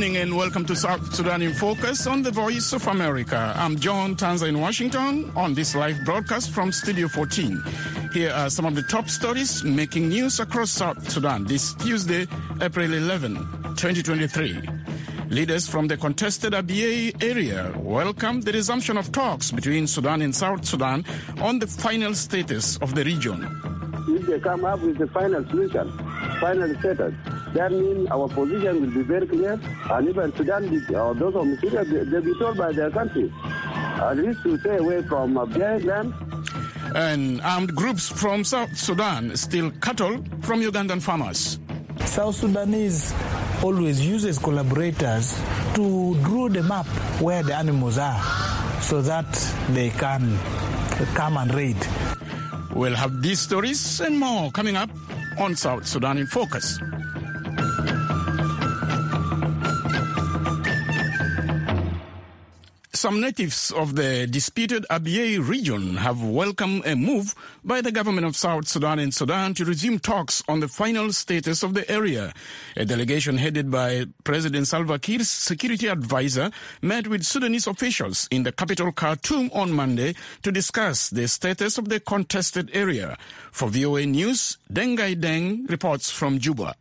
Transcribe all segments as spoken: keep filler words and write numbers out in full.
evening and welcome to South Sudan in Focus on the Voice of America. I'm John Tanza in Washington on this live broadcast from Studio fourteen. Here are some of the top stories making news across South Sudan this Tuesday, April eleventh, twenty twenty-three. Leaders from the contested Abyei area welcome the resumption of talks between Sudan and South Sudan on the final status of the region. If they come up with the final solution, final status, that means our position will be very clear, and even Sudan, or those of Syria, they'll be told by their country, at least to stay away from Abyei land. And armed groups from South Sudan steal cattle from Ugandan farmers. South Sudanese always uses collaborators to draw the map where the animals are so that they can come and raid. We'll have these stories and more coming up on South Sudan in Focus. Some natives of the disputed Abyei region have welcomed a move by the government of South Sudan and Sudan to resume talks on the final status of the area. A delegation headed by President Salva Kiir's security advisor met with Sudanese officials in the capital Khartoum on Monday to discuss the status of the contested area. For V O A News, Dengai Deng reports from Juba.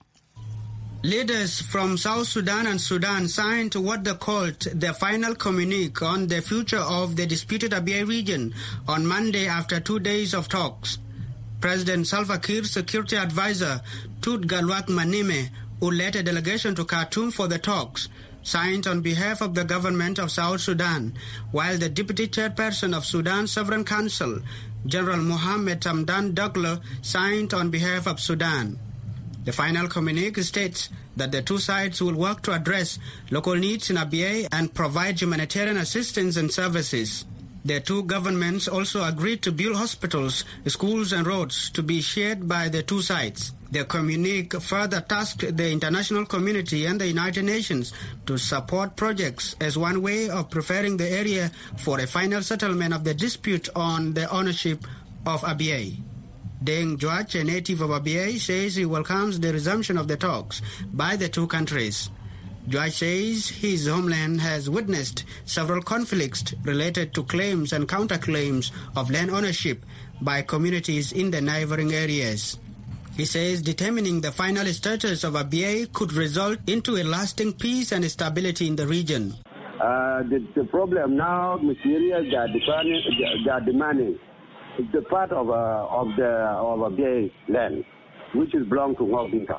Leaders from South Sudan and Sudan signed what they called the final communique on the future of the disputed Abyei region on Monday after two days of talks. President Salva Kiir's security advisor, Tut Galwak Manime, who led a delegation to Khartoum for the talks, signed on behalf of the government of South Sudan, while the deputy chairperson of Sudan Sovereign Council, General Mohammed Hamdan Daglo, signed on behalf of Sudan. The final communique states that the two sides will work to address local needs in Abyei and provide humanitarian assistance and services. The two governments also agreed to build hospitals, schools and roads to be shared by the two sides. The communique further tasked the international community and the United Nations to support projects as one way of preparing the area for a final settlement of the dispute on the ownership of Abyei. Deng Juach, a native of Abyei, says he welcomes the resumption of the talks by the two countries. Juach says his homeland has witnessed several conflicts related to claims and counterclaims of land ownership by communities in the neighboring areas. He says determining the final status of Abyei could result into a lasting peace and stability in the region. Uh, the, the problem now, materials they are demanding, they are demanding. It's the part of uh, of the of Abyei land, which is belong to Ngok Dinka.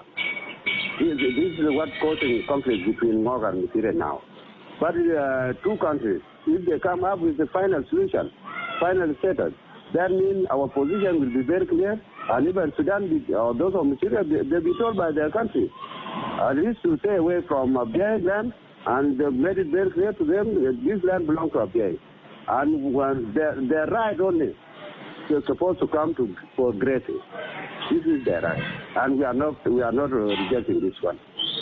This, this is what's causing conflict between Ngok and Mutire now. But uh, two countries, if they come up with the final solution, final status, that means our position will be very clear, and even Sudan or those of Mutire, they, they'll be told by their country, at least to stay away from Abyei land, and they've made it very clear to them that this land belongs to Abyei, and when they're, they're right only. They're supposed to come to for grazing. This is their right, and we are not we are not rejecting this one.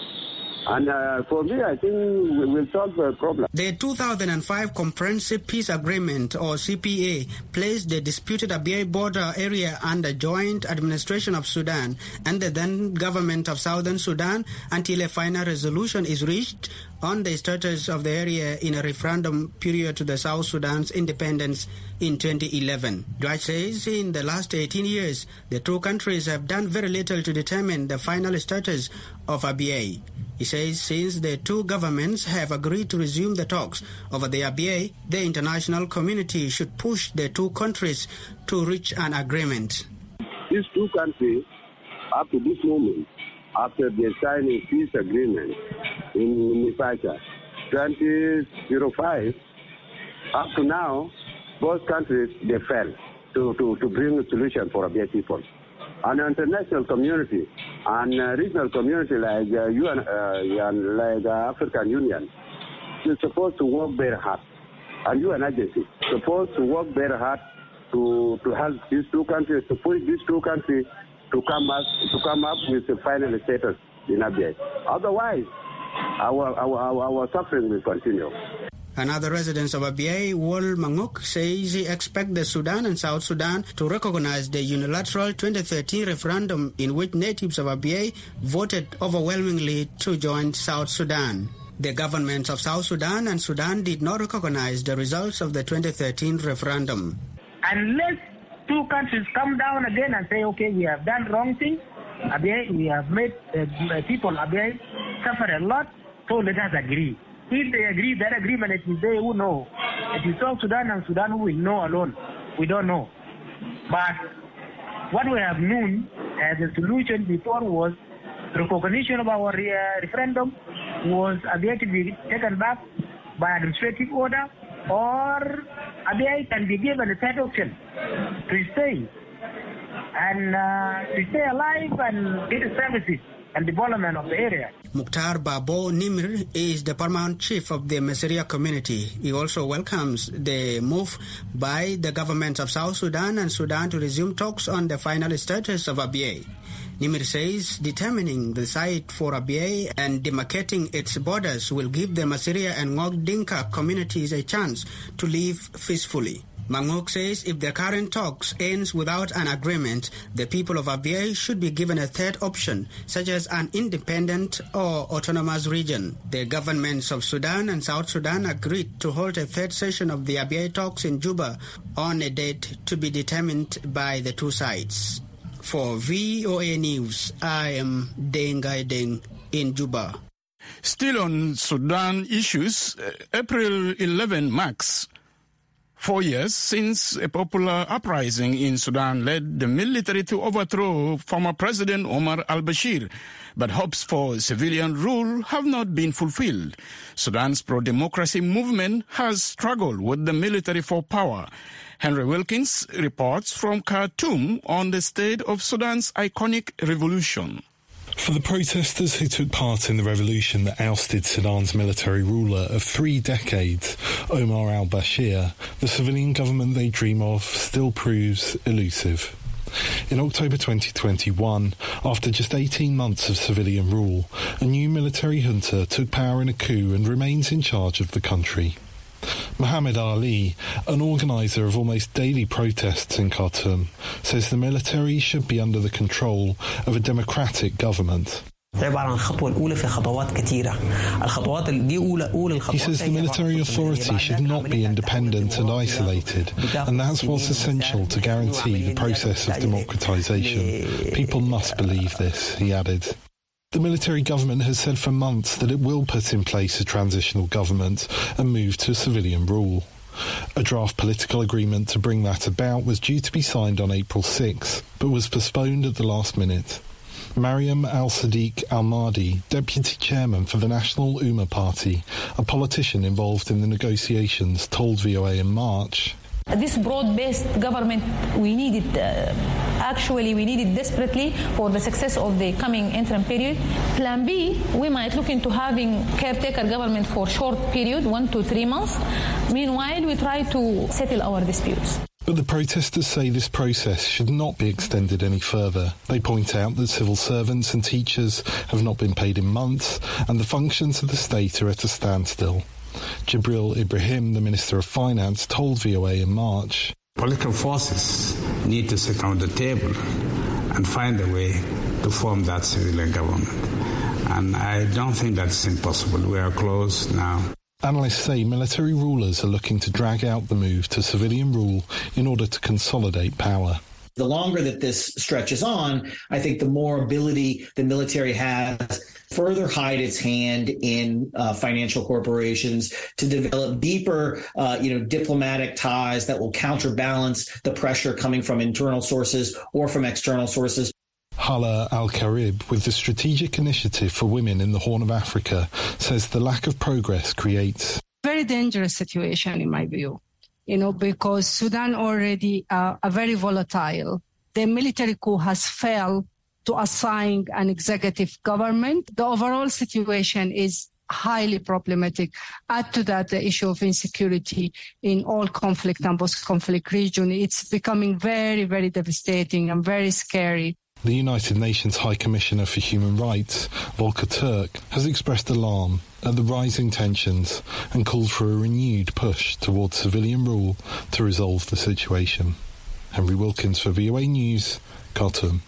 And uh, for me, I think we will solve the problem. The two thousand five Comprehensive Peace Agreement, or C P A, placed the disputed Abyei border area under joint administration of Sudan and the then government of Southern Sudan until a final resolution is reached on the status of the area in a referendum period to the South Sudan's independence in twenty eleven. Dwight says in the last eighteen years, the two countries have done very little to determine the final status of Abyei. He says since the two governments have agreed to resume the talks over the Abyei, the international community should push the two countries to reach an agreement. These two countries, up to this moment, after they signed a peace agreement in Mipacha twenty oh five, up to now, both countries, they failed to, to, to bring a solution for Abyei people. And the international community and uh, regional community like uh, U N, uh, and like uh, African Union, they're supposed to work very hard. And U N agencies supposed to work very hard to, to help these two countries, to push these two countries to come up to come up with the final status in Abyei. Otherwise, our our, our our suffering will continue. Another resident of Abyei, Wal Manguk, says he expects the Sudan and South Sudan to recognize the unilateral twenty thirteen referendum in which natives of Abyei voted overwhelmingly to join South Sudan. The governments of South Sudan and Sudan did not recognize the results of the twenty thirteen referendum. Unless two countries come down again and say, okay, we have done wrong things, we have made uh, people suffer a lot, so let us agree. If they agree, that agreement, it is they who know. It is South Sudan and Sudan who will know alone. We don't know. But what we have known as a solution before was recognition of our uh, referendum was Abyei to be taken back by administrative order, or Abyei can be given a third option to stay and uh, to stay alive and get the services and development of the area. Mukhtar Babo Nimr is the paramount chief of the Maseria community. He also welcomes the move by the governments of South Sudan and Sudan to resume talks on the final status of Abyei. Nimr says determining the site for Abyei and demarcating its borders will give the Maseria and Ngok Dinka communities a chance to live peacefully. Mangok says if the current talks ends without an agreement, the people of Abyei should be given a third option, such as an independent or autonomous region. The governments of Sudan and South Sudan agreed to hold a third session of the Abyei talks in Juba on a date to be determined by the two sides. For V O A News, I am Dengai Deng in Juba. Still on Sudan issues, April eleventh marks four years since a popular uprising in Sudan led the military to overthrow former President Omar al-Bashir, but hopes for civilian rule have not been fulfilled. Sudan's pro-democracy movement has struggled with the military for power. Henry Wilkins reports from Khartoum on the state of Sudan's iconic revolution. For the protesters who took part in the revolution that ousted Sudan's military ruler of three decades, Omar al-Bashir, the civilian government they dream of still proves elusive. In October twenty twenty-one, after just eighteen months of civilian rule, a new military junta took power in a coup and remains in charge of the country. Mohammed Ali, an organiser of almost daily protests in Khartoum, says the military should be under the control of a democratic government. He says the military authority should not be independent and isolated, and that's what's essential to guarantee the process of democratisation. People must believe this, he added. The military government has said for months that it will put in place a transitional government and move to civilian rule. A draft political agreement to bring that about was due to be signed on April sixth, but was postponed at the last minute. Mariam Al-Sadiq Al-Mahdi, deputy chairman for the National Umma Party, a politician involved in the negotiations, told V O A in March, this broad-based government, we need it, uh, actually we need it desperately for the success of the coming interim period. Plan B, we might look into having caretaker government for short period, one to three months. Meanwhile, we try to settle our disputes. But the protesters say this process should not be extended any further. They point out that civil servants and teachers have not been paid in months, and the functions of the state are at a standstill. Jibril Ibrahim, the Minister of Finance, told V O A in March, political forces need to sit around the table and find a way to form that civilian government. And I don't think that's impossible. We are close now. Analysts say military rulers are looking to drag out the move to civilian rule in order to consolidate power. The longer that this stretches on, I think the more ability the military has further hide its hand in uh, financial corporations, to develop deeper, uh, you know, diplomatic ties that will counterbalance the pressure coming from internal sources or from external sources. Hala Al-Karib, with the Strategic Initiative for Women in the Horn of Africa, says the lack of progress creates a very dangerous situation, in my view, you know, because Sudan already uh, are very volatile. The military coup has failed to assign an executive government. The overall situation is highly problematic. Add to that the issue of insecurity in all conflict and post-conflict region. It's becoming very, very devastating and very scary. The United Nations High Commissioner for Human Rights, Volker Turk, has expressed alarm at the rising tensions and called for a renewed push towards civilian rule to resolve the situation. Henry Wilkins for V O A News, Khartoum.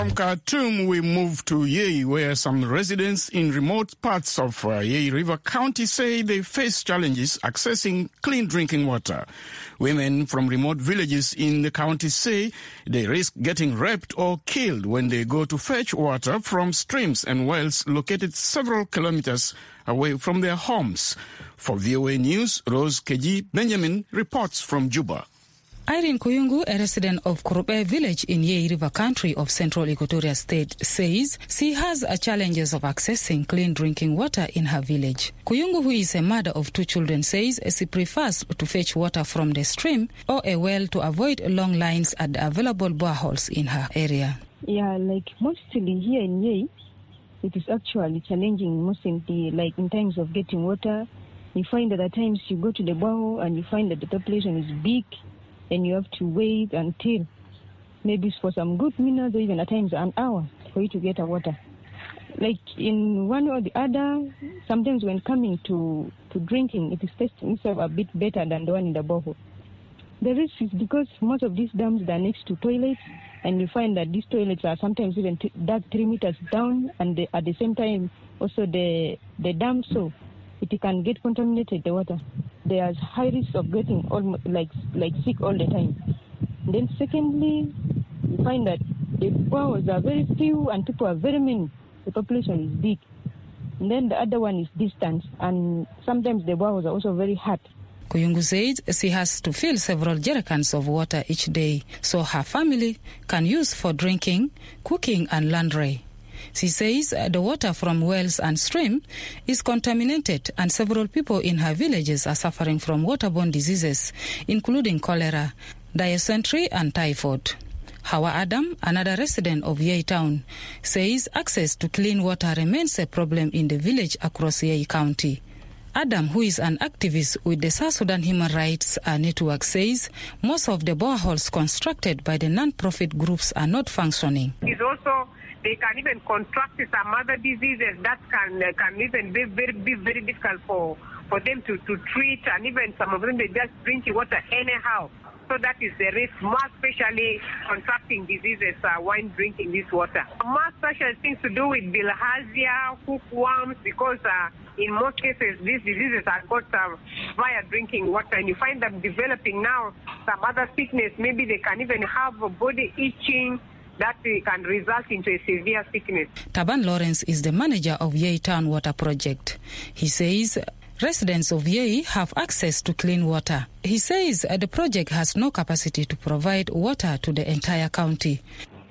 From Khartoum, we move to Yei, where some residents in remote parts of uh, Yei River County say they face challenges accessing clean drinking water. Women from remote villages in the county say they risk getting raped or killed when they go to fetch water from streams and wells located several kilometers away from their homes. For V O A News, Rose Keji Benjamin reports from Juba. Irene Kuyungu, a resident of Kurupe village in Yei River Country of Central Equatoria State, says she has a challenges of accessing clean drinking water in her village. Kuyungu, who is a mother of two children, says she prefers to fetch water from the stream or a well to avoid long lines at the available boreholes in her area. Yeah, like mostly here in Yei, it is actually challenging mostly, like in terms of getting water. You find that at times you go to the borehole and you find that the population is big, and you have to wait until maybe for some good minutes or even at times an hour for you to get a water. Like in one or the other, sometimes when coming to, to drinking, it is tasting itself a bit better than the one in the borehole. The risk is because most of these dams are next to toilets, and you find that these toilets are sometimes even t- dug three meters down, and the, at the same time also the the dam, so it can get contaminated, the water. There's high risk of getting almost like like sick all the time. Then secondly, you find that the boreholes are very few and people are very many. The population is big. And then the other one is distance, and sometimes the boreholes are also very hot. Kuyungu says she has to fill several jerrycans of water each day so her family can use for drinking, cooking and laundry. She says the water from wells and stream is contaminated and several people in her villages are suffering from waterborne diseases, including cholera, dysentery and typhoid. Hawa Adam, another resident of Yei town, says access to clean water remains a problem in the village across Yei County. Adam, who is an activist with the South Sudan Human Rights Network, says most of the boreholes constructed by the non-profit groups are not functioning. It's also They can even contract some other diseases that can uh, can even be very be very difficult for, for them to, to treat, and even some of them they just drink water anyhow. So that is the risk, more especially contracting diseases uh, when drinking this water. More special things to do with bilharzia, hookworms, because uh, in most cases these diseases are got uh, via drinking water, and you find them developing now some other sickness. Maybe they can even have a body itching. That can result into a severe sickness. Taban Lawrence is the manager of Yei Town Water Project. He says residents of Yei have access to clean water. He says the project has no capacity to provide water to the entire county.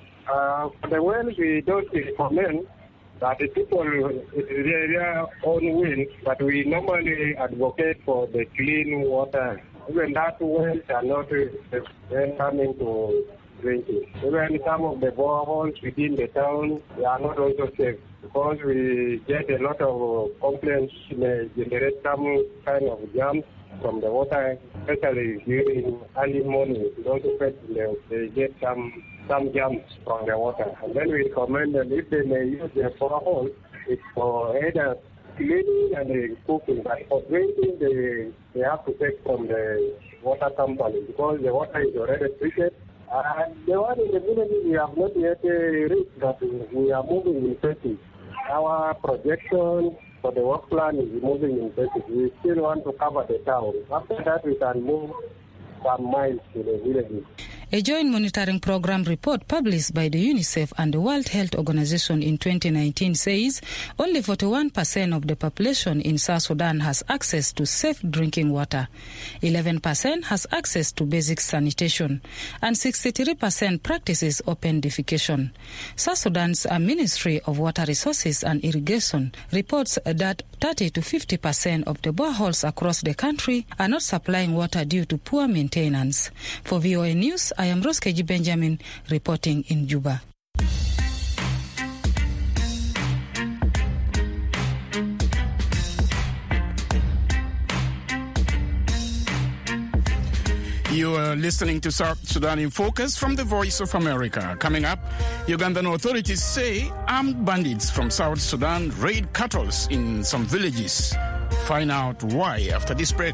Uh, for the wells, we don't recommend that the people, it is their own will, but we normally advocate for the clean water. Even that wells are not uh, coming to drinking. Even some of the boreholes within the town, they are not also safe because we get a lot of complaints, may generate some kind of jams from the water, especially during early morning. Those who fetch, they, they get some some jams from the water. And then we recommend them if they may use the borehole, it's for either cleaning and cooking, but for drinking, they, they have to take from the water company because the water is already treated. Uh, the one in the village, we have not yet uh, reached that we are moving in phases. Our projection for the work plan is moving in phases. We still want to cover the town. After that, we can move some miles to the villages. A joint monitoring program report published by the UNICEF and the World Health Organization in twenty nineteen says only forty-one percent of the population in South Sudan has access to safe drinking water, eleven percent has access to basic sanitation, and sixty-three percent practices open defecation. South Sudan's Ministry of Water Resources and Irrigation reports that thirty to fifty percent of the boreholes across the country are not supplying water due to poor maintenance. For V O A News, I am Rose Keji Benjamin reporting in Juba. You are listening to South Sudan in Focus from the Voice of America. Coming up, Ugandan authorities say armed bandits from South Sudan raid cattle in some villages. Find out why after this break.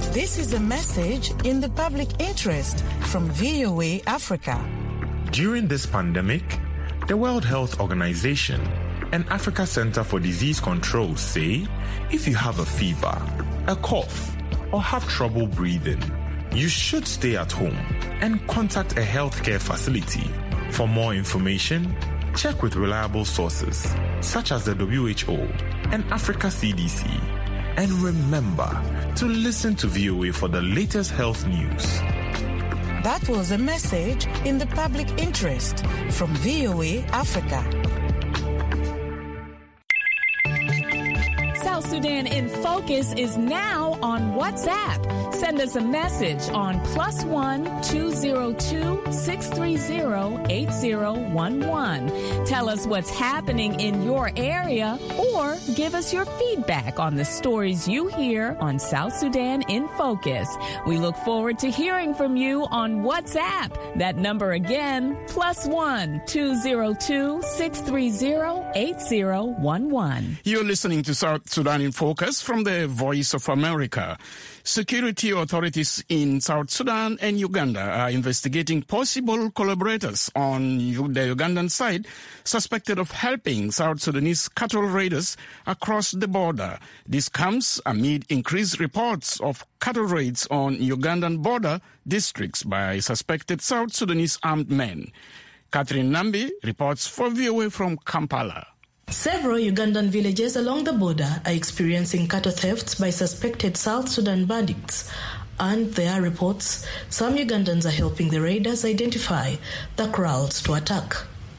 This is a message in the public interest from V O A Africa. During this pandemic, the World Health Organization and Africa Center for Disease Control say if you have a fever, a cough, or have trouble breathing, you should stay at home and contact a healthcare facility. For more information, check with reliable sources such as the W H O and Africa C D C. And remember to listen to V O A for the latest health news. That was a message in the public interest from V O A Africa. South Sudan in Focus is now on WhatsApp. Send us a message on plus one two zero two six three zero eight zero one one. Tell us what's happening in your area or give us your feedback on the stories you hear on South Sudan in Focus. We look forward to hearing from you on WhatsApp. That number again, plus one two zero two six three zero eight zero one one. You're listening to South Sudan in Focus from the Voice of America. Security authorities in South Sudan and Uganda are investigating possible collaborators on the Ugandan side suspected of helping South Sudanese cattle raiders across the border. This comes amid increased reports of cattle raids on Ugandan border districts by suspected South Sudanese armed men. Catherine Nambi reports for V O A from Kampala. Several Ugandan villages along the border are experiencing cattle thefts by suspected South Sudan bandits, and there are reports some Ugandans are helping the raiders identify the crowds to attack.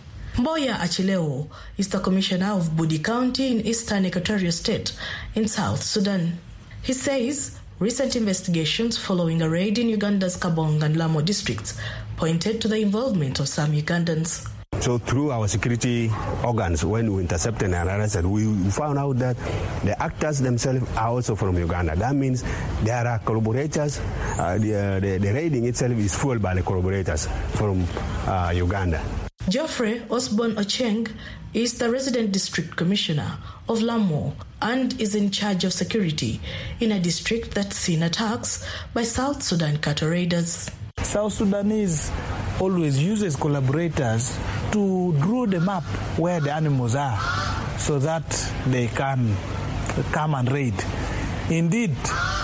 Mboya Achileo is the commissioner of Budi County in eastern Equatorial State in South Sudan. He says recent investigations following a raid in Uganda's Kabong and Lamo districts pointed to the involvement of some Ugandans. So through our security organs, when we intercepted and arrested, we found out that the actors themselves are also from Uganda. That means there are collaborators. Uh, the, uh, the, the raiding itself is fueled by the collaborators from uh, Uganda. Geoffrey Osborne Ocheng is the resident district commissioner of Lamo and is in charge of security in a district that's seen attacks by South Sudan cattle raiders. South Sudanese always uses collaborators to draw the map where the animals are so that they can come and raid. Indeed,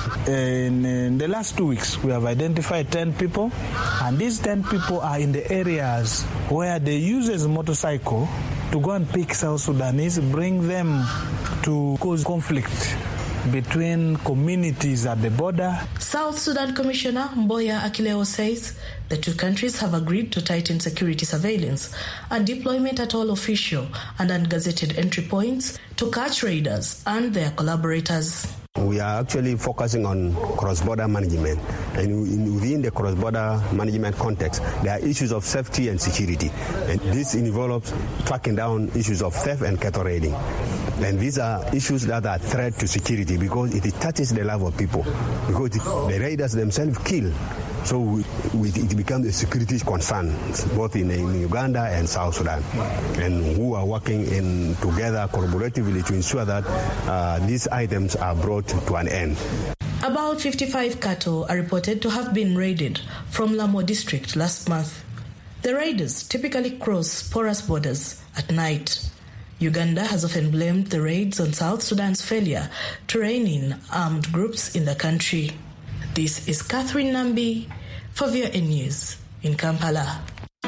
in, in the last two weeks, we have identified ten people, and these ten people are in the areas where they use a motorcycle to go and pick South Sudanese, bring them to cause conflict between communities at the border. South Sudan Commissioner Mboya Achileo says the two countries have agreed to tighten security surveillance and deployment at all official and ungazetted entry points to catch raiders and their collaborators. We are actually focusing on cross-border management, and within the cross-border management context, there are issues of safety and security, and this involves tracking down issues of theft and cattle raiding. And these are issues that are a threat to security because it touches the life of people, because the raiders themselves kill. So we, we, it becomes a security concern, both in, in Uganda and South Sudan, and who are working in together collaboratively to ensure that uh, these items are brought to an end. About fifty-five cattle are reported to have been raided from Lamo district last month. The raiders typically cross porous borders at night. Uganda has often blamed the raids on South Sudan's failure to rein in armed groups in the country. This is Catherine Nambi for V O A News in Kampala.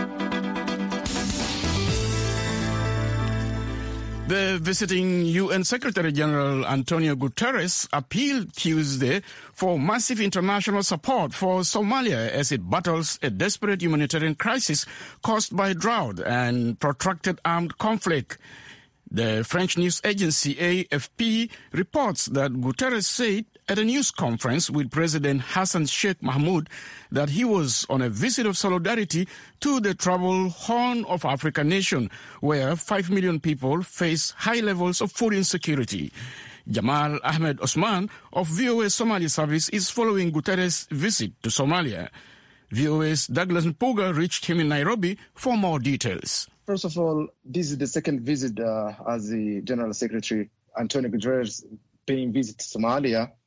The visiting U N Secretary General Antonio Guterres appealed Tuesday for massive international support for Somalia as it battles a desperate humanitarian crisis caused by drought and protracted armed conflict. The French news agency A F P reports that Guterres said at a news conference with President Hassan Sheikh Mahmoud that he was on a visit of solidarity to the troubled Horn of Africa nation, where five million people face high levels of food insecurity. Jamal Ahmed Osman of V O A Somali Service is following Guterres' visit to Somalia. V O A's Douglas Mpuga reached him in Nairobi for more details. First of all, this is the second visit uh, as the General Secretary Antonio Guterres paying visit to Somalia.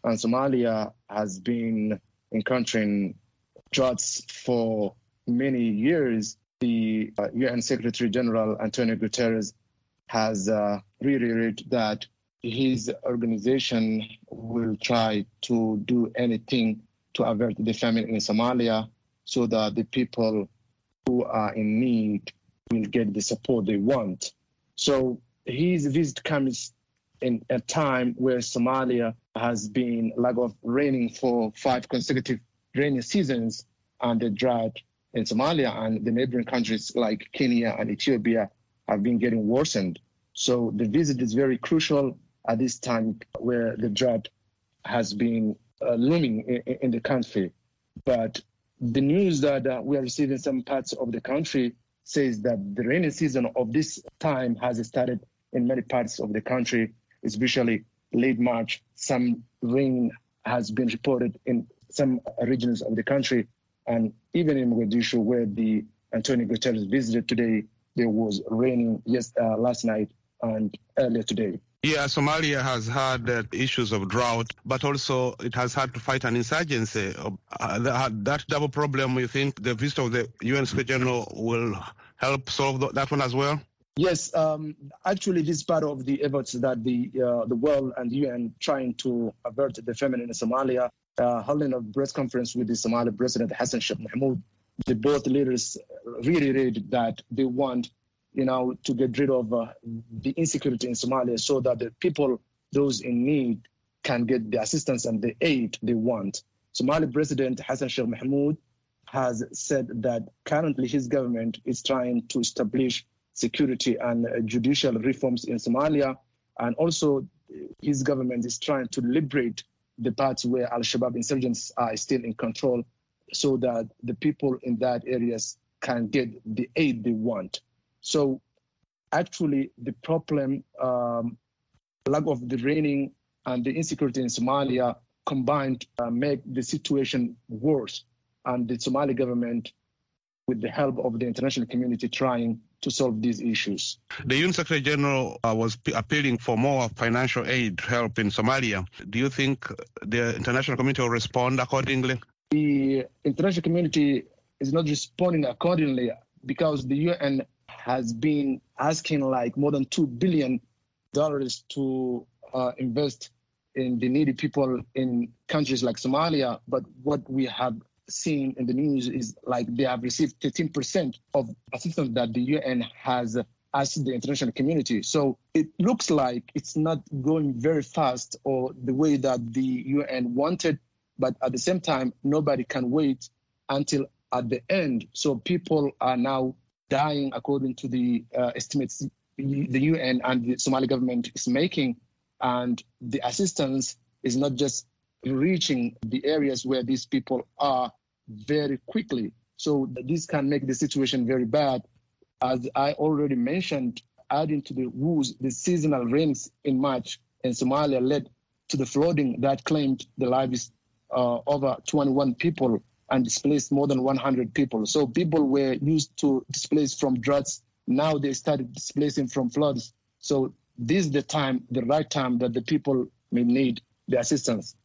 and Somalia has been encountering droughts for many years. The uh, U N Secretary General Antonio Guterres has uh, reiterated that his organization will try to do anything to avert the famine in Somalia so that the people who are in need will get the support they want. So his visit comes in a time where Somalia has been lack of raining for five consecutive rainy seasons, and the drought in Somalia and the neighboring countries like Kenya and Ethiopia have been getting worsened. So the visit is very crucial at this time where the drought has been uh, looming in, in the country. But the news that uh, we are receiving in some parts of the country says that the rainy season of this time has started in many parts of the country, especially late March. Some rain has been reported in some regions of the country. And even in Mogadishu, where the Antonio Guterres visited today, there was raining yes, uh, last night and earlier today. Yeah, Somalia has had uh, issues of drought, but also it has had to fight an insurgency. Uh, that, that double problem, you think the visit of the U N Secretary General will help solve th- that one as well? Yes, um, actually, this is part of the efforts that the uh, the world and the U N trying to avert the famine in Somalia. Uh, holding a press conference with the Somali President Hassan Sheikh Mohamud, the both leaders reiterated that they want, you know, to get rid of uh, the insecurity in Somalia so that the people, those in need, can get the assistance and the aid they want. Somali President Hassan Sheikh Mohamud has said that currently his government is trying to establish security and uh, judicial reforms in Somalia, and also his government is trying to liberate the parts where Al-Shabaab insurgents are still in control so that the people in that areas can get the aid they want. So actually the problem, um, lack of the raining and the insecurity in Somalia combined uh, make the situation worse. And the Somali government, with the help of the international community, trying to solve these issues. The U N Secretary General uh, was p- appealing for more financial aid help in Somalia. Do you think the international community will respond accordingly? The international community is not responding accordingly because the U N has been asking like more than two billion dollars to uh, invest in the needy people in countries like Somalia. But what we have seen in the news is like they have received thirteen percent of assistance that the U N has asked the international community. So it looks like it's not going very fast or the way that the U N wanted, but at the same time, nobody can wait until at the end. So people are now dying according to the uh, estimates the U N and the Somali government is making, and the assistance is not just reaching the areas where these people are very quickly. So this can make the situation very bad. As I already mentioned, adding to the woes, the seasonal rains in March in Somalia led to the flooding that claimed the lives of uh, over twenty-one people and displaced more than one hundred people. So people were used to displace from droughts. Now they started displacing from floods. So this is the time, the right time that the people may need the assistance.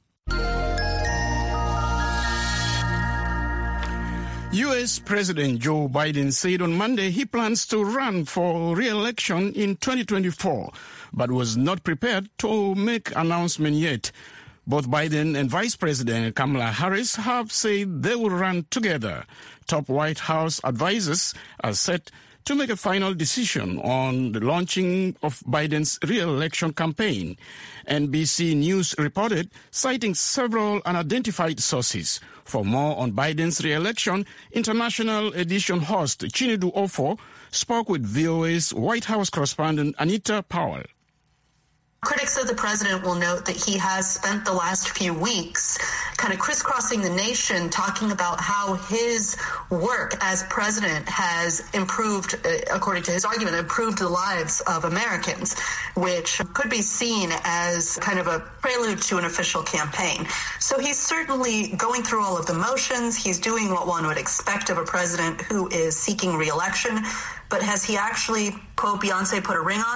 U S President Joe Biden said on Monday he plans to run for re-election in twenty twenty-four, but was not prepared to make announcement yet. Both Biden and Vice President Kamala Harris have said they will run together. Top White House advisors are set to make a final decision on the launching of Biden's re-election campaign. N B C News reported, citing several unidentified sources. For more on Biden's re-election, international edition host Chinedu Ofo spoke with V O A's White House correspondent Anita Powell. Critics of the president will note that he has spent the last few weeks kind of crisscrossing the nation talking about how his work as president has improved, according to his argument, improved the lives of Americans, which could be seen as kind of a prelude to an official campaign. So he's certainly going through all of the motions. He's doing what one would expect of a president who is seeking re-election. But has he actually, quote Beyonce, put a ring on it?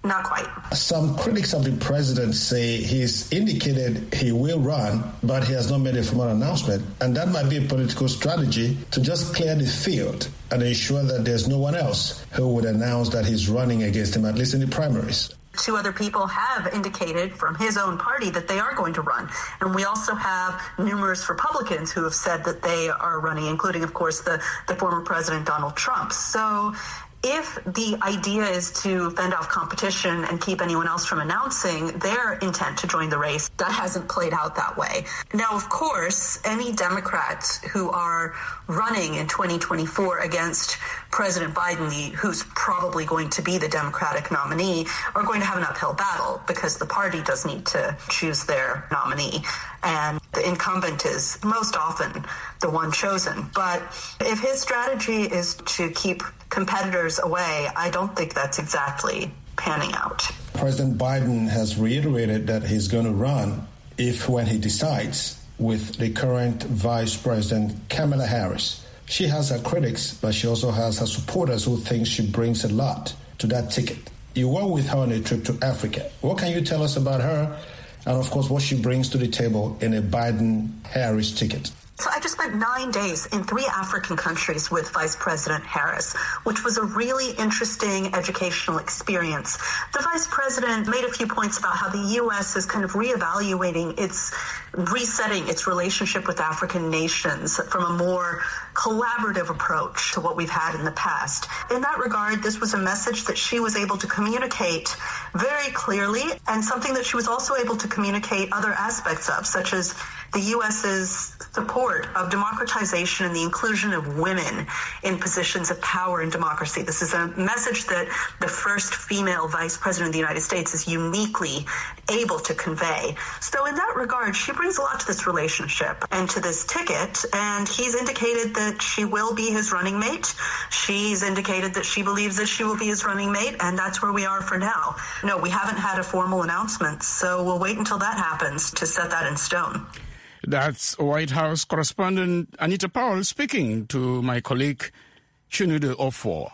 Not quite. Some critics of the president say he's indicated he will run, but he has not made a formal announcement. And that might be a political strategy to just clear the field and ensure that there's no one else who would announce that he's running against him, at least in the primaries. Two other people have indicated from his own party that they are going to run. And we also have numerous Republicans who have said that they are running, including, of course, the, the former President Donald Trump. So if the idea is to fend off competition and keep anyone else from announcing their intent to join the race, that hasn't played out that way. Now, of course, any Democrats who are running in twenty twenty-four against President Biden, the, who's probably going to be the Democratic nominee, are going to have an uphill battle because the party does need to choose their nominee. And the incumbent is most often the one chosen. But if his strategy is to keep competitors away, I don't think that's exactly panning out. President Biden has reiterated that he's going to run if, when he decides, with the current Vice President Kamala Harris. She has her critics, but she also has her supporters who think she brings a lot to that ticket. You were with her on a trip to Africa. What can you tell us about her? And, of course, what she brings to the table in a Biden-Harris ticket. So I just spent nine days in three African countries with Vice President Harris, which was a really interesting educational experience. The Vice President made a few points about how the U S is kind of reevaluating its, resetting its relationship with African nations from a more collaborative approach to what we've had in the past. In that regard, this was a message that she was able to communicate very clearly, and something that she was also able to communicate other aspects of, such as the U S's support of democratization and the inclusion of women in positions of power in democracy. This is a message that the first female vice president of the United States is uniquely able to convey. So in that regard, she brings a lot to this relationship and to this ticket, and he's indicated that she will be his running mate. She's indicated that she believes that she will be his running mate, and that's where we are for now. No, we haven't had a formal announcement, so we'll wait until that happens to set that in stone. That's White House correspondent Anita Powell speaking to my colleague Chinude Ofor.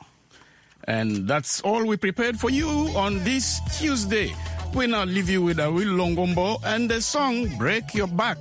And that's all we prepared for you on this Tuesday. We now leave you with Awilo Longombo and the song Break Your Back.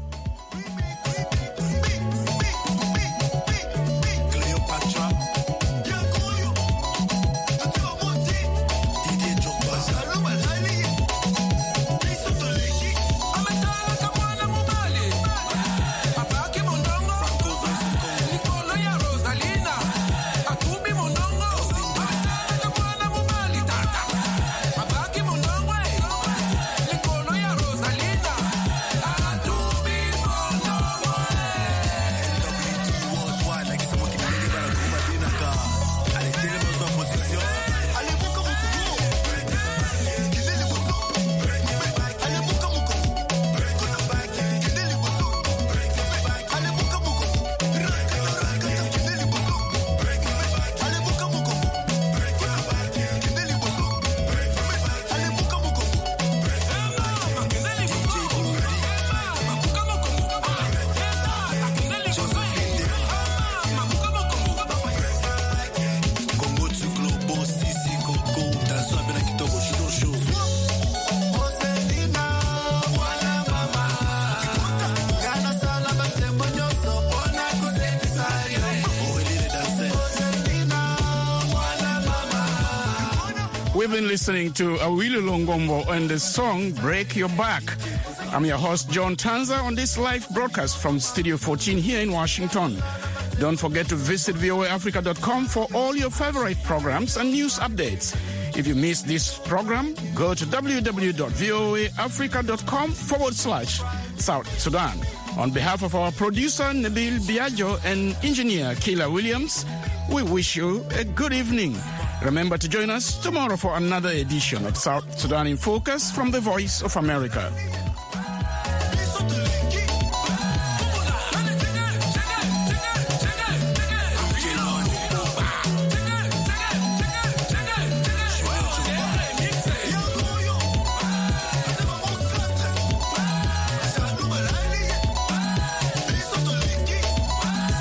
We've been listening to Awilo Longombo and the song Break Your Back. I'm your host, John Tanza, on this live broadcast from Studio fourteen here in Washington. Don't forget to visit V O A Africa dot com for all your favorite programs and news updates. If you missed this program, go to w w w dot v o a africa dot com forward slash South Sudan. On behalf of our producer, Nabil Biagio, and engineer, Kayla Williams, we wish you a good evening. Remember to join us tomorrow for another edition of South Sudan in Focus from the Voice of America.